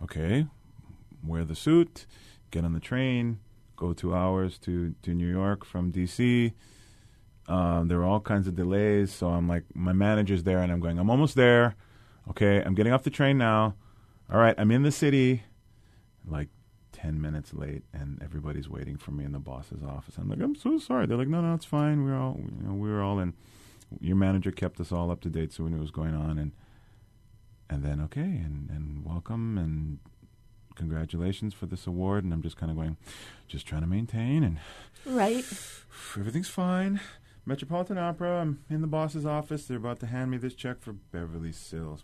okay, wear the suit, get on the train, go 2 hours to New York from D.C. There were all kinds of delays, so I'm like, my manager's there, and I'm going, I'm almost there. Okay, I'm getting off the train now. All right, I'm in the city. Like 10 minutes late, and everybody's waiting for me in the boss's office. I'm like, I'm so sorry. They're like, no, it's fine. We were all in. Your manager kept us all up to date, so we knew what was going on. And then, okay, and welcome, and congratulations for this award. And I'm just kind of going, just trying to maintain, and right. Everything's fine. Metropolitan Opera, I'm in the boss's office. They're about to hand me this check for Beverly Sills.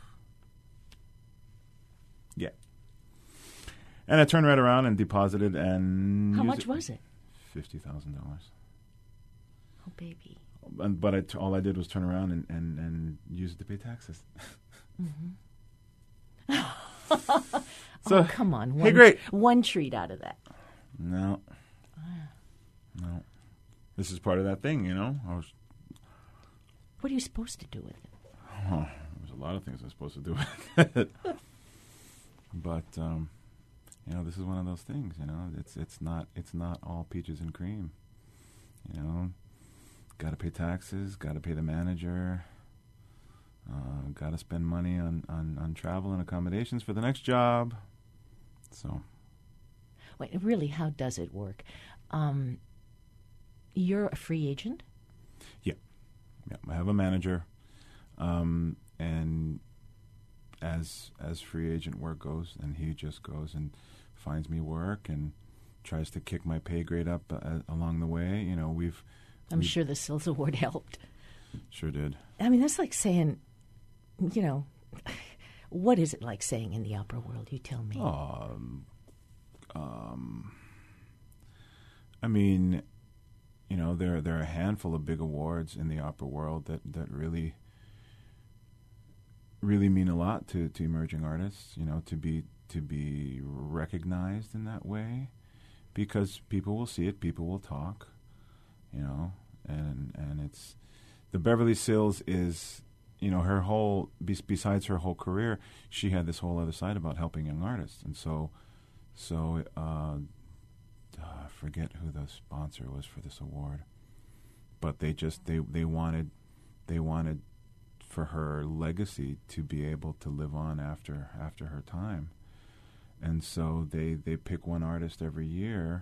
Yeah. And I turned right around and deposited and... How much was it? $50,000. Oh, baby. But all I did was turn around and use it to pay taxes. Mm-hmm. So, oh, come on. Hey, great. One treat out of that. No. This is part of that thing, What are you supposed to do with it? Oh, there's a lot of things I'm supposed to do with it. But, this is one of those things, It's not all peaches and cream, Got to pay taxes, got to pay the manager, got to spend money on travel and accommodations for the next job. So. Wait, really, how does it work? You're a free agent? Yeah, I have a manager, and as free agent work goes, and he just goes and finds me work and tries to kick my pay grade up along the way. I'm sure the Sills Award helped. Sure did. I mean, that's like saying, what is it like saying in the opera world? You tell me. I mean, there are a handful of big awards in the opera world that really mean a lot to emerging artists. To be recognized in that way, because people will see it, people will talk, and it's the Beverly Sills is, her whole besides her whole career, she had this whole other side about helping young artists, and so I forget who the sponsor was for this award, but they wanted for her legacy to be able to live on after her time. And so they pick one artist every year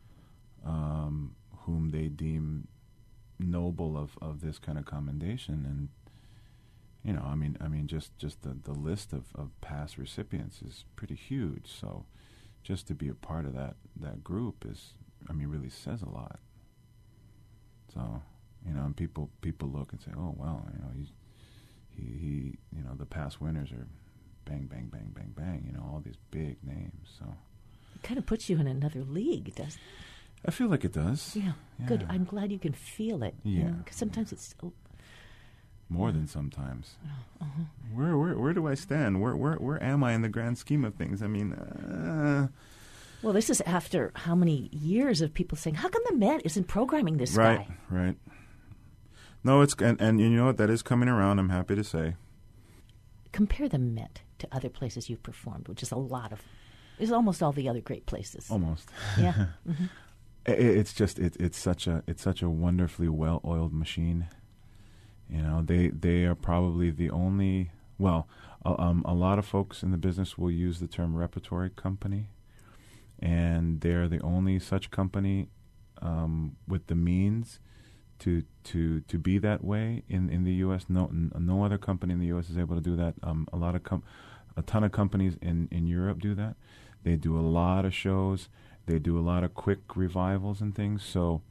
whom they deem noble of this kind of commendation. And, I mean, just the list of past recipients is pretty huge. So just to be a part of that group really says a lot. So, and people look and say, oh, well, he the past winners are bang, bang, bang, bang, bang, all these big names. So it kind of puts you in another league, doesn't it? I feel like it does. Yeah. Good. I'm glad you can feel it. Yeah. Because sometimes it's more than sometimes. Where do I stand? Where am I in the grand scheme of things? I mean, well, this is after how many years of people saying, "How come the Met isn't programming this guy?" Right. No, it's and you know what, that is coming around. I'm happy to say. Compare the Met to other places you've performed, which is is almost all the other great places. Almost. Yeah. Mm-hmm. It's such a wonderfully well-oiled machine. They are probably the only. Well, a lot of folks in the business will use the term repertory company, and they're the only such company with the means to be that way in the U.S. No other company in the U.S. is able to do that. A ton of companies in Europe do that. They do a lot of shows. They do a lot of quick revivals and things. So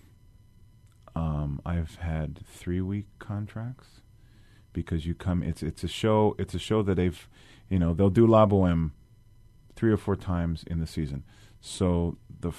I've had 3-week contracts because you come. It's a show. It's a show that they'll do La Boheme 3 or 4 times in the season. So the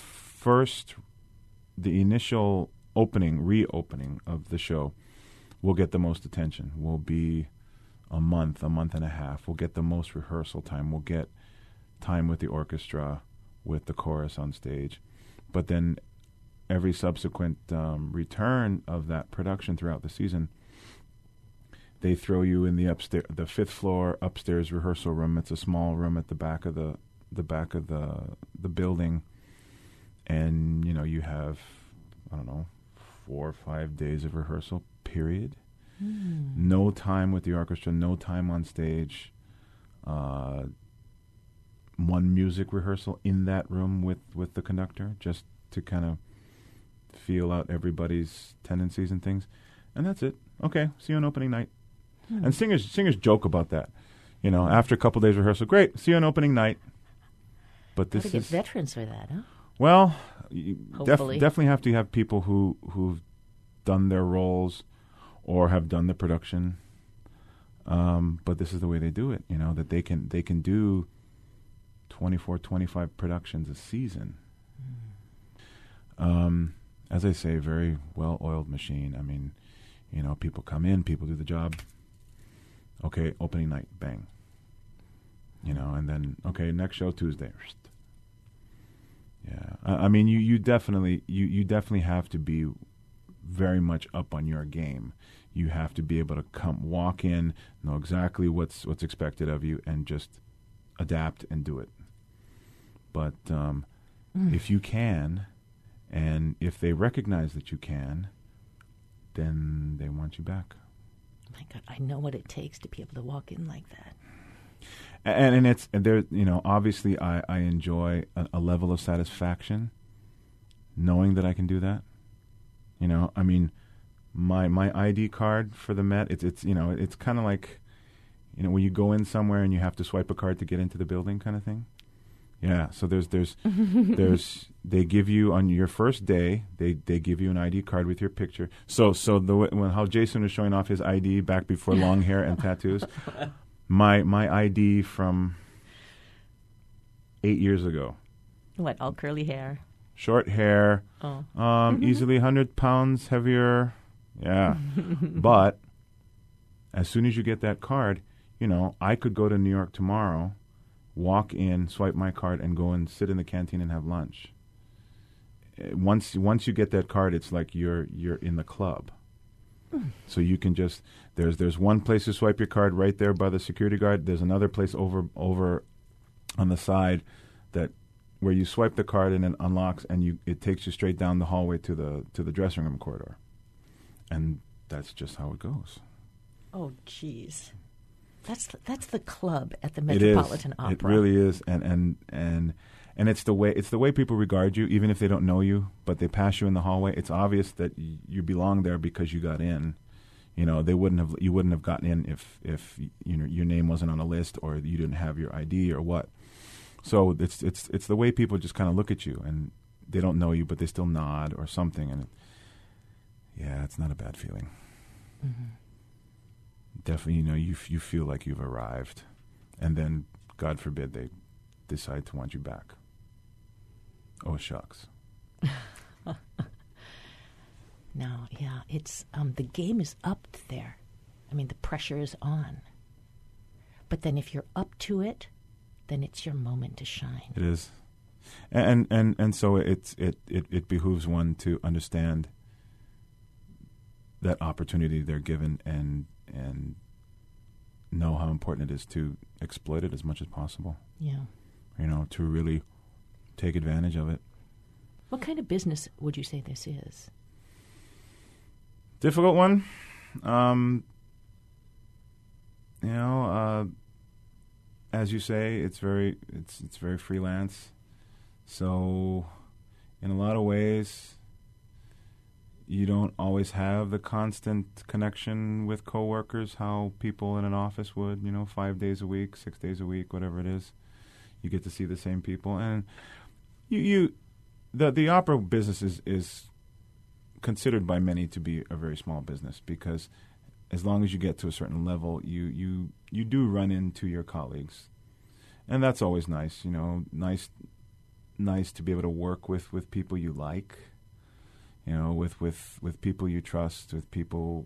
initial reopening of the show will get the most attention. Will be a month and a half. We'll get the most rehearsal time. We'll get time with the orchestra, with the chorus on stage. But then every subsequent return of that production throughout the season, they throw you in the fifth floor upstairs rehearsal room. It's a small room at the back of the building, and you have, I don't know, 4 or 5 days of rehearsal. Period. No time with the orchestra. No time on stage. One music rehearsal in that room with the conductor, just to kind of feel out everybody's tendencies and things, and that's it. Okay, see you on opening night. And singers joke about that. After a couple days rehearsal, great, see you on opening night. But this is get veterans for that, huh? Well, hopefully, definitely have to have people who've done their roles or have done the production. But this is the way they do it. That they can do 24, 25 productions a season. As I say, very well-oiled machine. I mean, people come in, people do the job. Okay, opening night, bang. And then, okay, next show Tuesday. Yeah, I mean, you definitely have to be very much up on your game. You have to be able to walk in, know exactly what's expected of you, and just adapt and do it. But if you can, and if they recognize that you can, then they want you back. My God, I know what it takes to be able to walk in like that. And there, obviously I enjoy a level of satisfaction knowing that I can do that. I mean, my ID card for the Met, it's kind of like, when you go in somewhere and you have to swipe a card to get into the building kind of thing. Yeah, so there's they give you on your first day, they give you an ID card with your picture. So how Jason was showing off his ID back before long hair and tattoos, my ID from 8 years ago. What, all curly hair? Short hair, easily 100 pounds heavier. Yeah. But as soon as you get that card, I could go to New York tomorrow, walk in, swipe my card, and go and sit in the canteen and have lunch. Once you get that card, it's like you're in the club. So you can just there's one place to swipe your card right there by the security guard. There's another place over on the side where you swipe the card and it unlocks, and it takes you straight down the hallway to the dressing room corridor. And that's just how it goes. Oh, jeez. That's the club at the Metropolitan Opera. It really is, and it's the way people regard you, even if they don't know you, but they pass you in the hallway. It's obvious that you belong there because you got in. You wouldn't have gotten in if your name wasn't on a list or you didn't have your ID or what. So it's the way people just kind of look at you, and they don't know you, but they still nod or something, and it's not a bad feeling. Mm-hmm. Definitely, you feel like you've arrived, and then, God forbid, they decide to want you back. Oh, shucks. No, yeah, it's the game is up there. I mean, the pressure is on. But then, if you're up to it, then it's your moment to shine. It is, and so it behooves one to understand that opportunity they're given and know how important it is to exploit it as much as possible. Yeah. To really take advantage of it. What kind of business would you say this is? Difficult one. As you say, it's very freelance. So in a lot of ways, you don't always have the constant connection with coworkers, how people in an office would, 5 days a week, 6 days a week, whatever it is. You get to see the same people. And the opera business is considered by many to be a very small business, because as long as you get to a certain level, you do run into your colleagues. And that's always nice, nice to be able to work with people you like. With people you trust, with people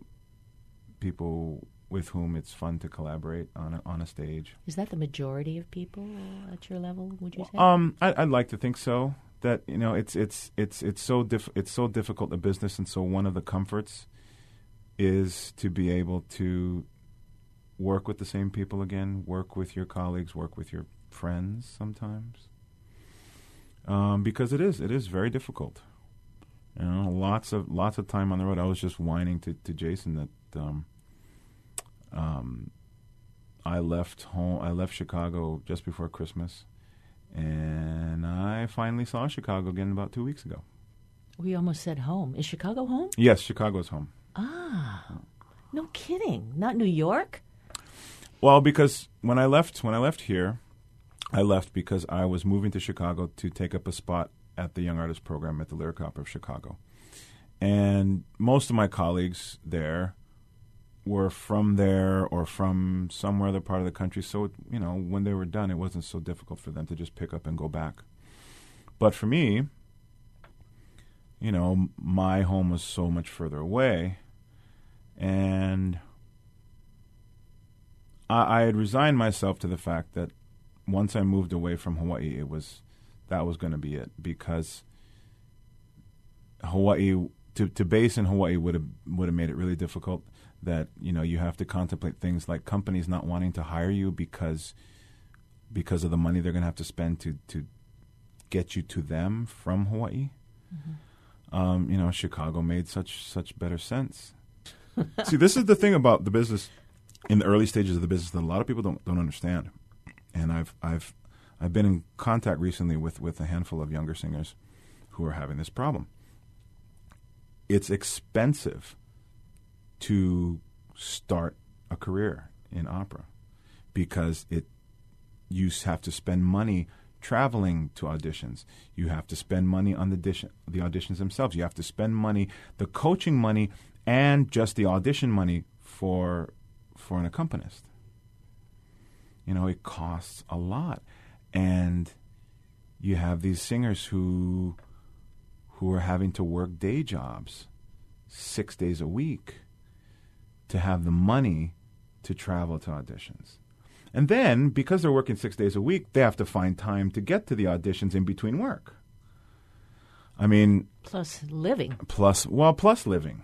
with whom it's fun to collaborate on a stage. Is that the majority of people at your level, would you say? I'd like to think so. That it's so difficult a business, and so one of the comforts is to be able to work with the same people again, work with your colleagues, work with your friends sometimes. Because it is very difficult. You know, lots of time on the road. I was just whining to Jason that I left Chicago just before Christmas, and I finally saw Chicago again about 2 weeks ago. We almost said home. Is Chicago home? Yes, Chicago's home. Ah, no kidding. Not New York? Well, because when I left here, I left because I was moving to Chicago to take up a spot at the Young Artist Program at the Lyric Opera of Chicago. And most of my colleagues there were from there or from somewhere other part of the country. So, you know, when they were done, it wasn't so difficult for them to just pick up and go back. But for me, you know, my home was so much further away. And I had resigned myself to the fact that once I moved away from Hawaii, that was going to be it, because Hawaii to base in Hawaii would have made it really difficult. That, you know, you have to contemplate things like companies not wanting to hire you because of the money they're going to have to spend to get you to them from Hawaii. Mm-hmm. You know, Chicago made such better sense. See, this is the thing about the business in the early stages of the business that a lot of people don't understand. And I've been in contact recently with a handful of younger singers who are having this problem. It's expensive to start a career in opera because you have to spend money traveling to auditions. You have to spend money on the auditions themselves. You have to spend money, the coaching money, and just the audition money for an accompanist. You know, it costs a lot. And you have these singers who are having to work day jobs 6 days a week to have the money to travel to auditions. And then, because they're working 6 days a week, they have to find time to get to the auditions in between work. I mean... Plus living. Plus living.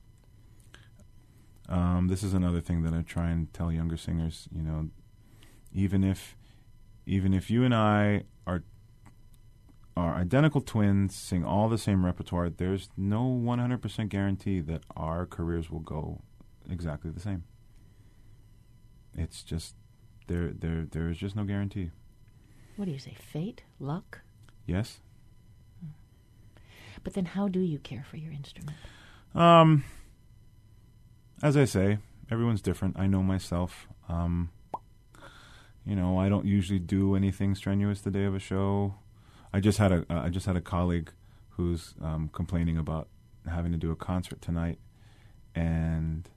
This is another thing that I try and tell younger singers, you know, even if you and I are identical twins, sing all the same repertoire, there's no 100% guarantee that our careers will go exactly the same. It's just there is just no guarantee. What do you say, fate, luck? Yes. But then how do you care for your instrument? As I say, everyone's different. I know myself. You know, I don't usually do anything strenuous the day of a show. I just had a colleague who's complaining about having to do a concert tonight, and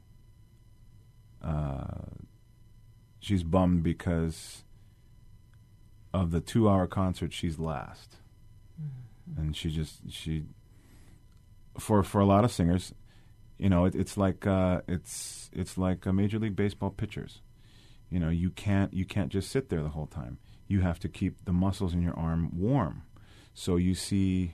she's bummed because of the 2-hour concert she's last. Mm-hmm. And she for a lot of singers, you know, it's like a Major League Baseball pitchers. You know, you can't just sit there the whole time. You have to keep the muscles in your arm warm. So you see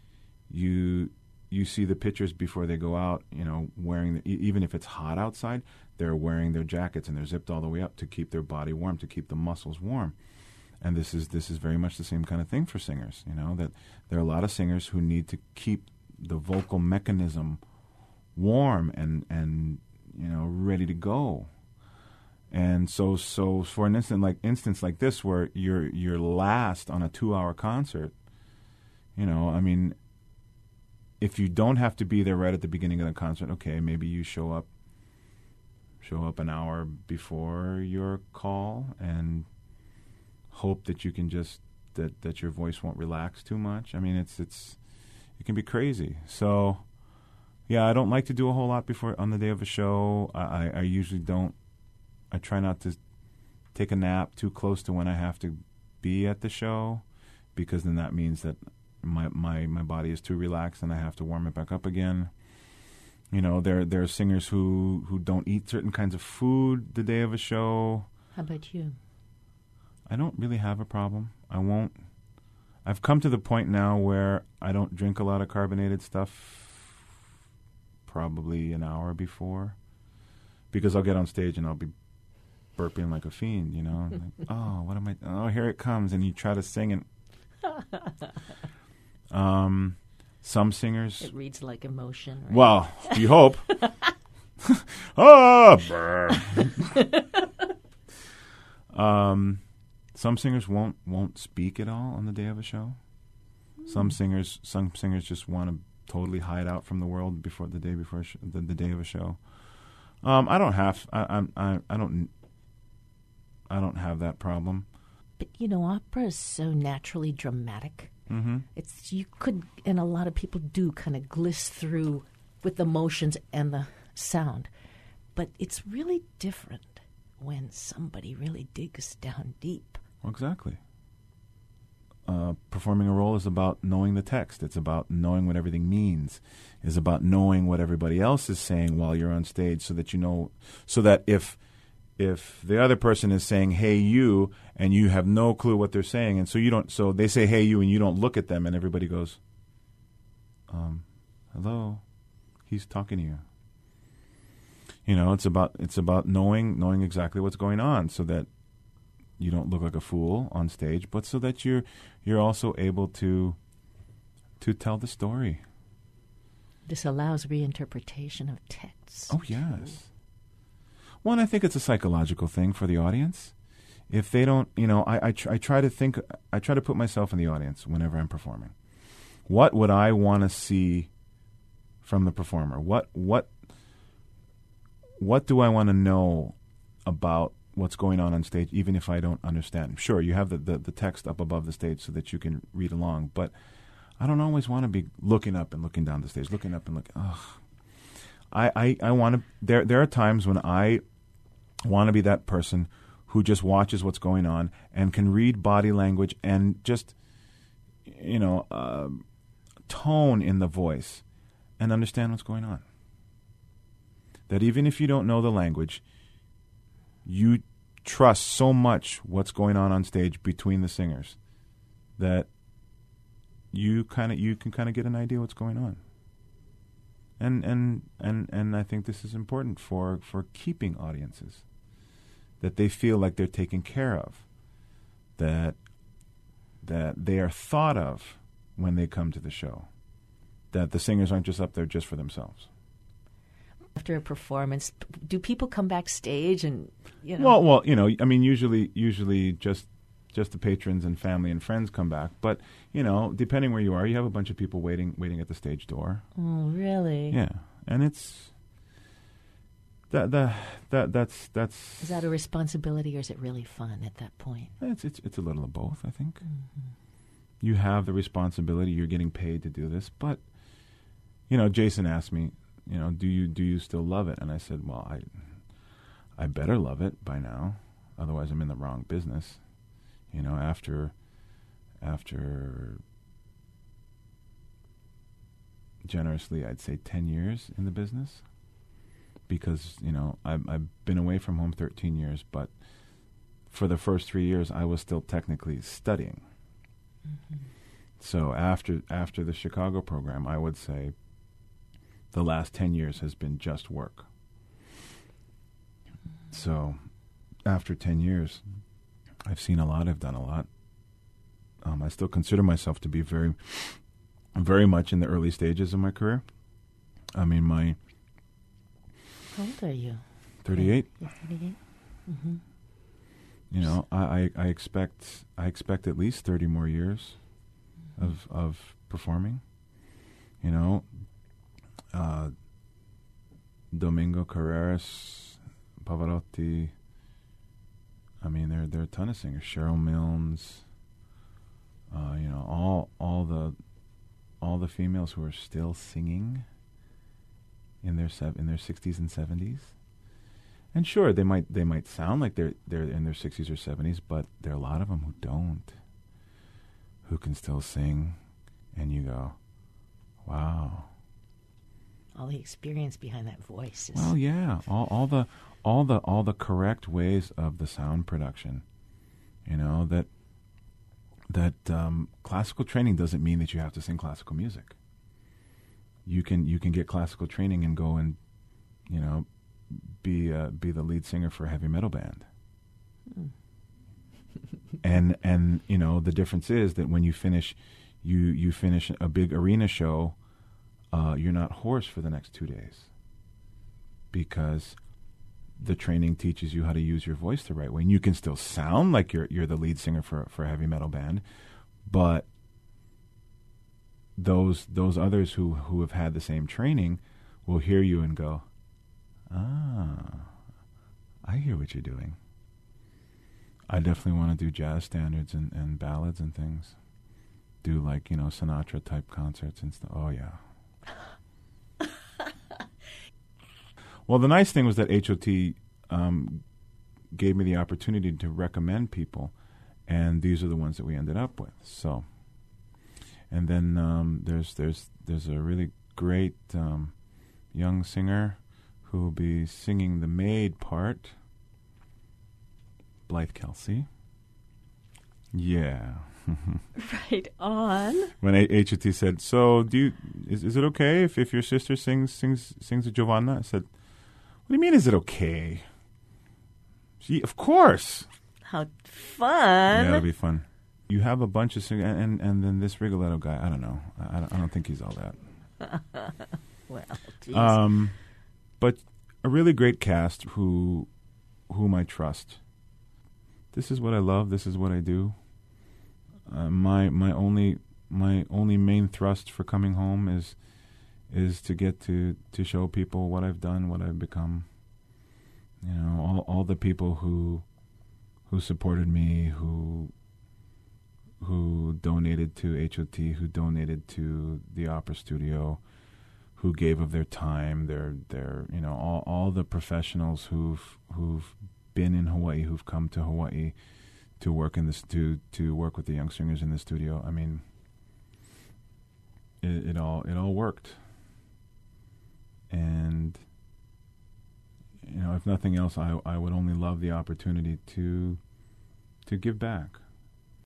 the pitchers before they go out, you know, wearing even if it's hot outside, they're wearing their jackets and they're zipped all the way up to keep their body warm, to keep the muscles warm. And this is very much the same kind of thing for singers. You know, that there are a lot of singers who need to keep the vocal mechanism warm and you know, ready to go. And so for an instance like this, where you're last on a 2-hour concert, you know, I mean, if you don't have to be there right at the beginning of the concert, okay, maybe you show up an hour before your call and hope that you can just that your voice won't relax too much. I mean, it can be crazy. So, yeah, I don't like to do a whole lot before on the day of a show. I usually don't. I try not to take a nap too close to when I have to be at the show, because then that means that my body is too relaxed and I have to warm it back up again. You know, there are singers who don't eat certain kinds of food the day of a show. How about you? I don't really have a problem. I won't. I've come to the point now where I don't drink a lot of carbonated stuff probably an hour before, because I'll get on stage and I'll be burping like a fiend, you know. Like, oh, what am I? Oh, here it comes, and you try to sing and. Some singers. It reads like emotion. Right? Well, you hope. Ah, some singers won't speak at all on the day of a show. Some singers just want to totally hide out from the world before the day before the day of a show. I don't have have that problem. But opera is so naturally dramatic. Mm-hmm. It's you could, and a lot of people do, kind of gliss through with the motions and the sound, but it's really different when somebody really digs down deep. Well, exactly. Performing a role is about knowing the text. It's about knowing what everything means. It's about knowing what everybody else is saying while you're on stage, so that you know, so that if the other person is saying "Hey you" and you have no clue what they're saying, and so they say "Hey you" and you don't look at them, and everybody goes, "Hello, he's talking to you." It's about knowing exactly what's going on, so that you don't look like a fool on stage, but so that you're also able to tell the story. This allows reinterpretation of texts. Oh yes. One, I think it's a psychological thing for the audience. If they don't, I try to put myself in the audience whenever I'm performing. What would I want to see from the performer? What do I want to know about what's going on stage, even if I don't understand? Sure, you have the text up above the stage so that you can read along, but I don't always want to be looking up and looking down the stage, looking up and looking. Ugh. I want to. There are times when I want to be that person who just watches what's going on and can read body language and just, tone in the voice and understand what's going on. That even if you don't know the language, you trust so much what's going on stage between the singers that you can get an idea what's going on. And I think this is important for keeping audiences, that they feel like they're taken care of, that they are thought of when they come to the show, that the singers aren't just up there just for themselves. After a performance, do people come backstage and Well, usually just the patrons and family and friends come back, but depending where you are, you have a bunch of people waiting at the stage door. Oh, really? Yeah, and it's that's Is that a responsibility, or is it really fun at that point? It's a little of both, I think. Mm-hmm. You have the responsibility. You're getting paid to do this, but Jason asked me, do you still love it? And I said, well, I better love it by now, otherwise I'm in the wrong business. After generously, I'd say 10 years in the business, because I've been away from home 13 years, but for the first 3 years I was still technically studying. Mm-hmm. So after the Chicago program, I would say the last 10 years has been just work. So after 10 years, I've seen a lot, I've done a lot. I still consider myself to be very, very much in the early stages of my career. I mean, How old are you? 38. You're 38? Mm-hmm. I expect at least 30 more years of performing. Domingo Carreras, Pavarotti. I mean, there are a ton of singers. Cheryl Milnes. All the females who are still singing in their 60s and 70s. And sure, they might sound like they're in their 60s or 70s, but there are a lot of them who don't, who can still sing, and you go, wow. All the experience behind that voice. Well, yeah, all the correct ways of the sound production. That classical training doesn't mean that you have to sing classical music. You can get classical training and go and be the lead singer for a heavy metal band. And you know, the difference is that when you finish, you finish a big arena show, you're not hoarse for the next 2 days, because the training teaches you how to use your voice the right way. And you can still sound like you're the lead singer for a heavy metal band, but those others who have had the same training will hear you and go, ah, I hear what you're doing. I definitely want to do jazz standards and ballads and things. Do, like, you know, Sinatra type concerts and stuff. Oh yeah. Well, the nice thing was that HOT gave me the opportunity to recommend people, and these are the ones that we ended up with. So, and then there's a really great young singer who will be singing the maid part, Blythe Kelsey. Yeah. Right on. When HOT said, "So, is it okay if your sister sings a Giovanna?" I said, "What do you mean? Is it okay?" Of course. How fun! Yeah, it'll be fun. You have a bunch of singers, and then this Rigoletto guy. I don't know. I don't think he's all that. Well, geez. But a really great cast whom I trust. This is what I love. This is what I do. My only main thrust for coming home is to get to show people what I've done, what I've become. You know, all the people who supported me, who donated to HOT, who donated to the Opera Studio, who gave of their time, their you know, all the professionals who've been in Hawaii, who've come to Hawaii to work in this to work with the young singers in the studio. I mean, it all worked. And you know, if nothing else, I would only love the opportunity to give back.